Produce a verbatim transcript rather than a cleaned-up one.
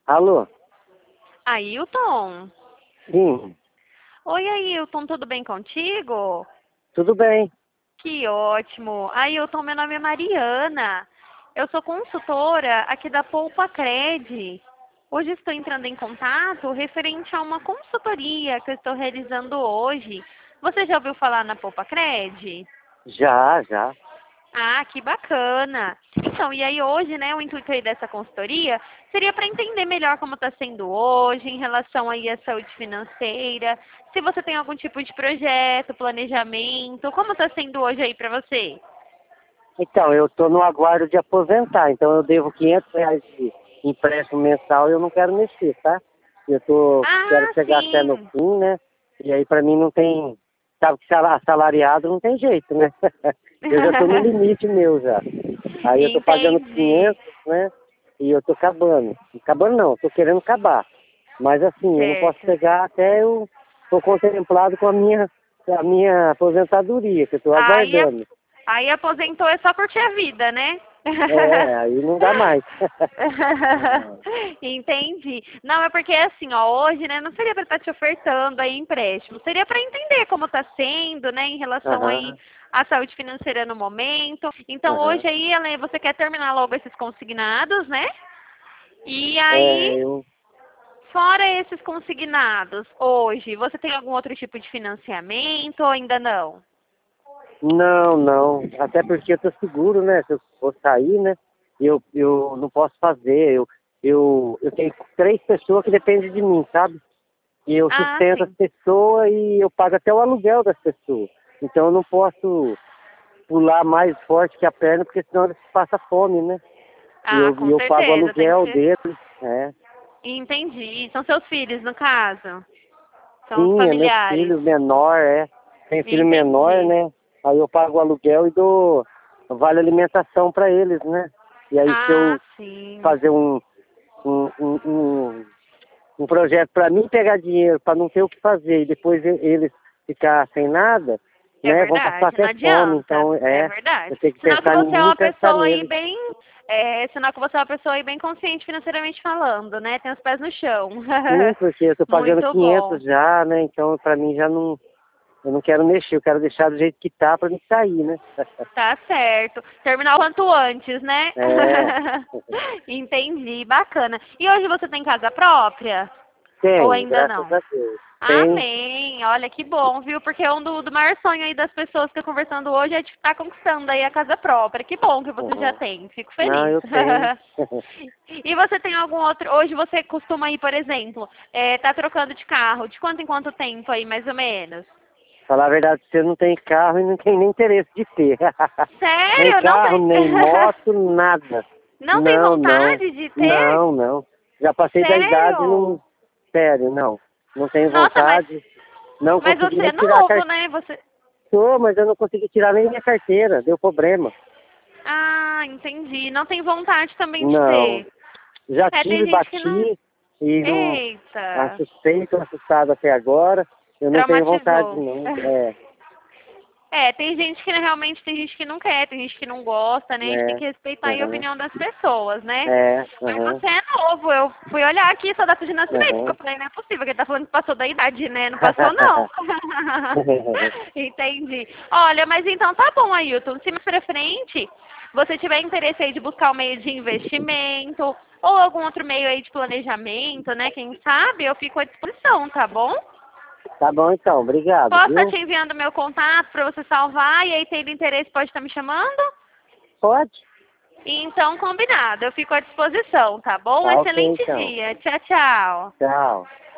Alô? Ailton? Sim, Oi, Ailton, tudo bem contigo? tudo bem. Que ótimo. Ailton, meu nome é Mariana. Eu sou consultora aqui da Poupa Cred. Hoje estou entrando em contato referente a uma consultoria que eu estou realizando hoje. Você já ouviu falar na Poupa Cred? Já, já. Ah, que bacana. Então, e aí hoje, né, o intuito aí dessa consultoria seria para entender melhor como está sendo hoje em relação aí à saúde financeira, se você tem algum tipo de projeto, planejamento, como está sendo hoje aí para você? Então, eu estou no aguardo de aposentar, então eu devo quinhentos reais de empréstimo mensal e eu não quero mexer, tá? Eu tô, quero Ah, chegar até no sim. fim, né? E aí pra mim não tem, sabe que sala- assalariado não tem jeito, né? Eu já estou no limite meu já. Aí eu estou pagando Entendi. quinhentos, né? E eu estou acabando. Acabando não, estou querendo acabar. Mas assim, eu não posso Certo. pegar até eu estou contemplado com a minha, a minha aposentadoria, que eu estou Aí, a- aguardando. aí aposentou é só curtir a vida, né? É, aí não dá mais. Entendi. Não, é porque assim, ó, hoje, né, não seria para estar te ofertando aí empréstimo, seria para entender como está sendo, né, em relação aí Aham, à saúde financeira no momento. Então, aham. hoje aí, Ale, você quer terminar logo esses consignados, né? E aí, É, eu. fora esses consignados, hoje, você tem algum outro tipo de financiamento ou ainda não? Não, não. Até porque eu tô seguro, né? Se eu for sair, né? Eu, eu não posso fazer. Eu, eu, eu tenho três pessoas que dependem de mim, sabe? E eu Ah, sustento as sim. pessoas e eu pago até o aluguel das pessoas. Então eu não posso pular mais forte que a perna, porque senão eles passam fome, né? E Ah, eu, e com eu pago o certeza, tem que aluguel ser. deles, né? Entendi. São seus filhos, no caso? São os Sim, é meus familiares. filhos menor, é. Tem filho menor, Entendi. né? Aí eu pago o aluguel e dou vale alimentação para eles, né? E aí se Ah, eu sim. fazer um, um, um, um, um projeto para mim pegar dinheiro, para não ter o que fazer, e depois e- eles ficar sem nada, É né? Vão passar verdade, não até fome. adianta. Então, É é, verdade. eu tenho que Sinal que pensar em você é mim e uma pensar pessoa aí neles. bem. É, sinal que você é uma pessoa aí bem consciente financeiramente falando, né? Tem os pés no chão. Sim, porque eu tô pagando Muito bom. quinhentos já, né? Então, para mim já não, eu não quero mexer, eu quero deixar do jeito que tá para me sair, né? Tá certo. Terminar o quanto antes, né? É. Entendi, bacana. E hoje você tem casa própria? Ou Tenho, ainda graças não? a Deus. Tem. Amém. Olha que bom, viu? Porque um do, do maior sonho aí das pessoas que eu conversando hoje é de estar conquistando aí a casa própria. Que bom que você já Uhum. tem. Fico Não, feliz. eu tenho. E você tem algum outro? Hoje você costuma ir, por exemplo, é, tá trocando de carro? De quanto em quanto tempo aí, mais ou menos? Falar a verdade, você não tem carro e não tem nem interesse de ter. Nem Sério? Não carro, tem? nem moto, nada. Não tem Não, não. vontade de ter? Não, não. Já passei da idade, Sério? não. Sério, não. Não tenho Nossa, mas, vontade. Não mas consegui você nem é tirar a novo, carteira. né? Você. Mas eu não consegui tirar nem minha carteira. Deu problema. Ah, entendi. Não tem vontade também de Não. ter. Já É, tem tive, gente que não. bati e não Eita, assustei, tô assustado até agora. Eu não tenho vontade, traumatizou. não. É, É, tem gente que realmente tem gente que não quer, tem gente que não gosta, né? A gente tem é. que respeitar aí a Aham. opinião das pessoas, né? É, Mas aham, você é novo, eu fui olhar aqui sua data de nascimento, porque eu aham. falei, não é possível que ele tá falando que passou da idade, né? Não passou, não. Entendi. Olha, mas então tá bom, Ailton. Se mais pra frente você tiver interesse aí de buscar um meio de investimento ou algum outro meio aí de planejamento, né? Quem sabe, eu fico à disposição, tá bom? Tá bom então, obrigado, Posso estar viu? te enviando meu contato para você salvar e aí, tendo interesse, pode estar me chamando? Pode? Então, combinado. Eu fico à disposição, tá bom? Um Tá ok excelente então. dia. Tchau, tchau. Tchau.